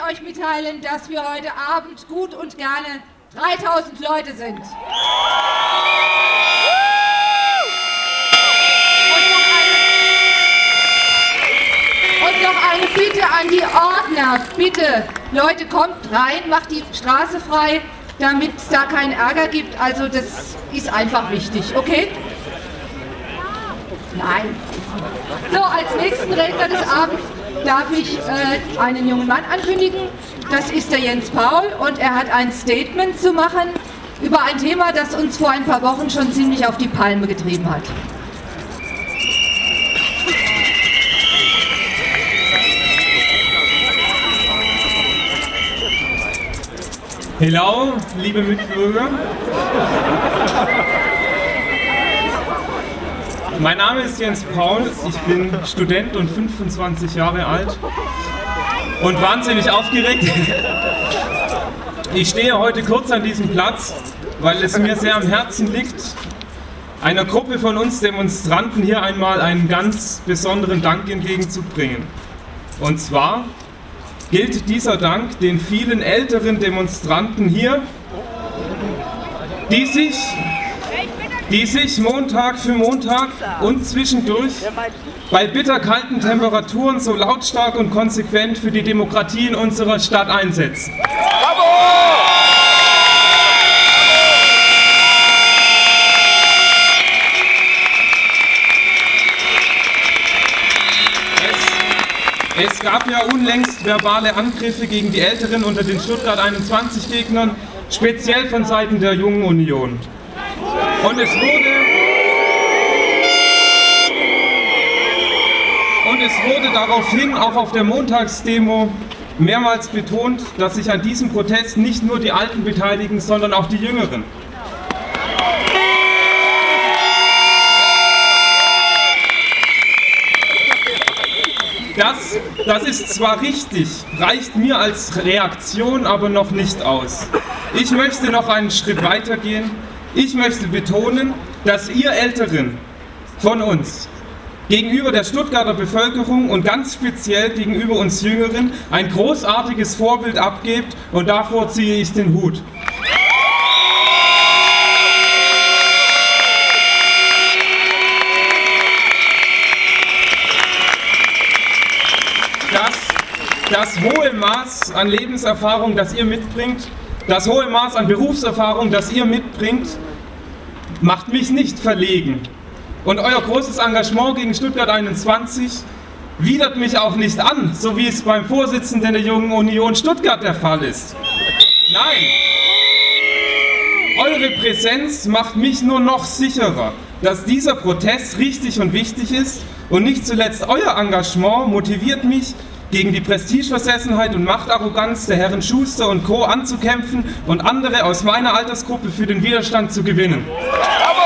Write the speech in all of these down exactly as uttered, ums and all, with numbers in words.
ich euch mitteilen, dass wir heute Abend gut und gerne dreitausend Leute sind. Und noch eine Bitte an die Ordner. Bitte, Leute, kommt rein, macht die Straße frei, damit es da keinen Ärger gibt. Also das ist einfach wichtig, okay? Nein. So, als nächsten Redner des Abends darf ich äh, einen jungen Mann ankündigen. Das ist der Jens Paul und er hat ein Statement zu machen über ein Thema, das uns vor ein paar Wochen schon ziemlich auf die Palme getrieben hat. Hello, liebe Mitbürger. Mein Name ist Jens Paul, ich bin Student und fünfundzwanzig Jahre alt und wahnsinnig aufgeregt. Ich stehe heute kurz an diesem Platz, weil es mir sehr am Herzen liegt, einer Gruppe von uns Demonstranten hier einmal einen ganz besonderen Dank entgegenzubringen. Und zwar gilt dieser Dank den vielen älteren Demonstranten hier, die sich, die sich Montag für Montag und zwischendurch bei bitterkalten Temperaturen so lautstark und konsequent für die Demokratie in unserer Stadt einsetzen. Bravo! Es gab ja unlängst verbale Angriffe gegen die Älteren unter den Stuttgart einundzwanzig-Gegnern, speziell von Seiten der Jungen Union. Und es wurde, und es wurde daraufhin auch auf der Montagsdemo mehrmals betont, dass sich an diesem Protest nicht nur die Alten beteiligen, sondern auch die Jüngeren. Das, das ist zwar richtig, reicht mir als Reaktion aber noch nicht aus. Ich möchte noch einen Schritt weiter gehen. Ich möchte betonen, dass ihr Älteren von uns gegenüber der Stuttgarter Bevölkerung und ganz speziell gegenüber uns Jüngeren ein großartiges Vorbild abgebt und davor ziehe ich den Hut. Das, das hohe Maß an Lebenserfahrung, das ihr mitbringt, das hohe Maß an Berufserfahrung, das ihr mitbringt, macht mich nicht verlegen. Und euer großes Engagement gegen Stuttgart einundzwanzig widert mich auch nicht an, so wie es beim Vorsitzenden der Jungen Union Stuttgart der Fall ist. Nein! Eure Präsenz macht mich nur noch sicherer, dass dieser Protest richtig und wichtig ist, und nicht zuletzt euer Engagement motiviert mich, gegen die Prestigeversessenheit und Machtarroganz der Herren Schuster und Co. anzukämpfen und andere aus meiner Altersgruppe für den Widerstand zu gewinnen. Bravo!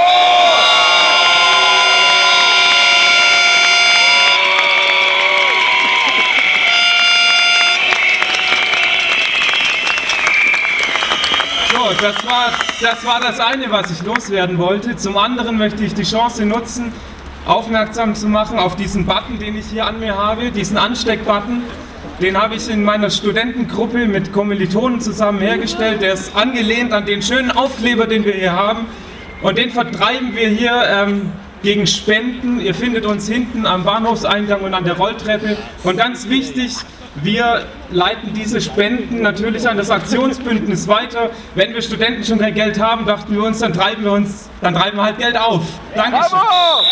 So, das war, das war das eine, was ich loswerden wollte. Zum anderen möchte ich die Chance nutzen, aufmerksam zu machen auf diesen Button, den ich hier an mir habe, diesen Ansteckbutton. Den habe ich in meiner Studentengruppe mit Kommilitonen zusammen hergestellt. Der ist angelehnt an den schönen Aufkleber, den wir hier haben. Und den vertreiben wir hier ähm, gegen Spenden. Ihr findet uns hinten am Bahnhofseingang und an der Rolltreppe. Und ganz wichtig, wir leiten diese Spenden natürlich an das Aktionsbündnis weiter. Wenn wir Studenten schon kein Geld haben, dachten wir uns, dann treiben wir uns, dann treiben wir halt Geld auf. Dankeschön.